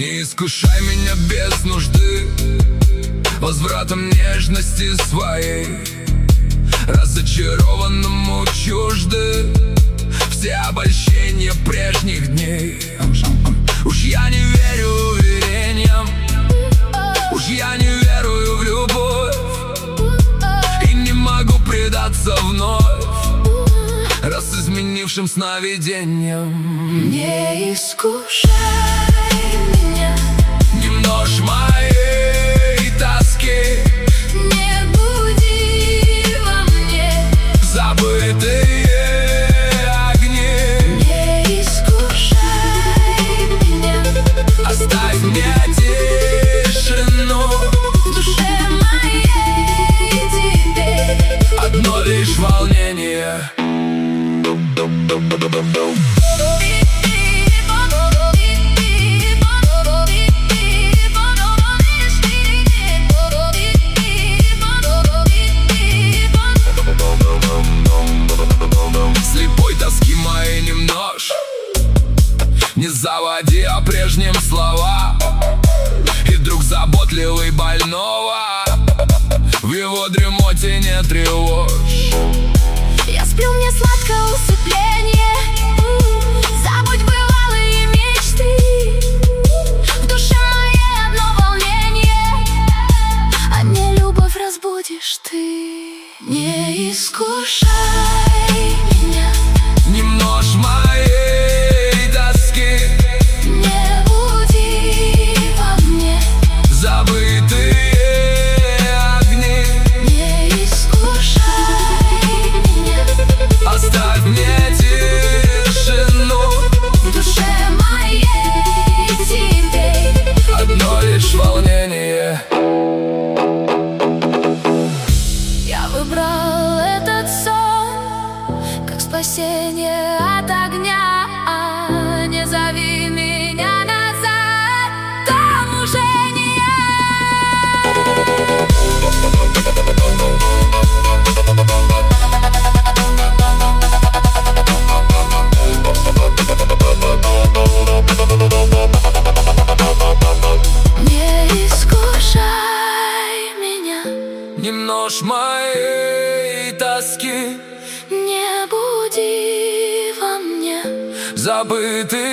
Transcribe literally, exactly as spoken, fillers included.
Не искушай меня без нужды возвратом нежности своей. Разочарованному чужды все обольщения прежних дней. Уж я не верю уверениям, уж я не верую в любовь, и не могу предаться вновь раз изменившим сновидениям. Не искушай меня, не множь моей тоски, не буди во мне забытые огни. Не искушай меня, Оставь мне тишину в душе моей теперь одно лишь волнение. Слепой тоски моей не множь, не заводи о прежнем слова, и друг заботливый больного в его дремоте не тревожь. Я сплю, мне сладко усыпление, забудь бывалые мечты, в душе моей одно волнение, а не любовь разбудишь ты. Не искушай меня, Не множь моей тоски, не буди во мне забытые огни. Не искушай меня, Оставь мне тишину в душе моей теперь одно лишь волнение. я выбрал этот сон как спасение от огня. Не зови меня назад, там уже не я. Не искушай меня, Не множь моей тоски, не буди во мне забытые